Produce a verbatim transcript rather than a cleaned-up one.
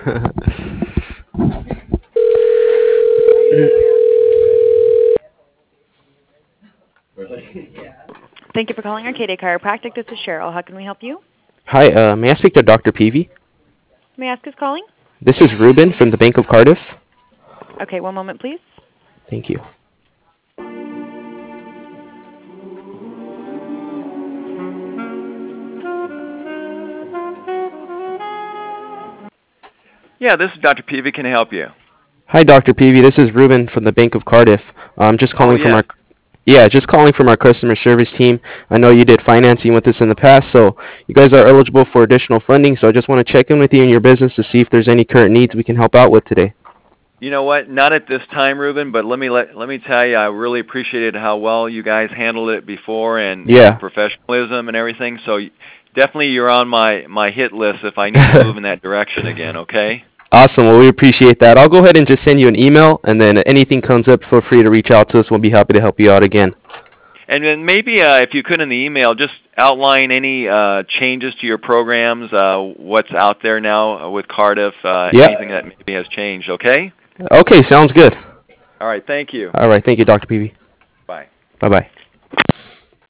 Thank you for calling Arcadia Chiropractic. This is Cheryl. How can we help you? Hi, uh, may I speak to doctor Peavy? May I ask who's calling? This is Ruben from the Bank of Cardiff. Okay, one moment, please. Thank you. Yeah, this is doctor Peavy. Can I help you? Hi, doctor Peavy. This is Ruben from the Bank of Cardiff. I'm just Oh, calling from yes. our yeah, just calling from our customer service team. I know you did financing with us in the past, so you guys are eligible for additional funding. So I just want to check in with you and your business to see if there's any current needs we can help out with today. You know what? Not at this time, Ruben. But let me let let me tell you, I really appreciated how well you guys handled it before, and your Yeah. professionalism and everything. So definitely, you're on my my hit list if I need to move in that direction again. Okay. Awesome. Well, we appreciate that. I'll go ahead and just send you an email, and then anything comes up, feel free to reach out to us. We'll be happy to help you out again. And then maybe uh, if you could in the email, just outline any uh, changes to your programs, uh, what's out there now with Cardiff, uh, Yeah. anything that maybe has changed. Okay. Okay, sounds good. All right. Thank you. All right. Thank you, doctor Peavy. Bye. Bye-bye.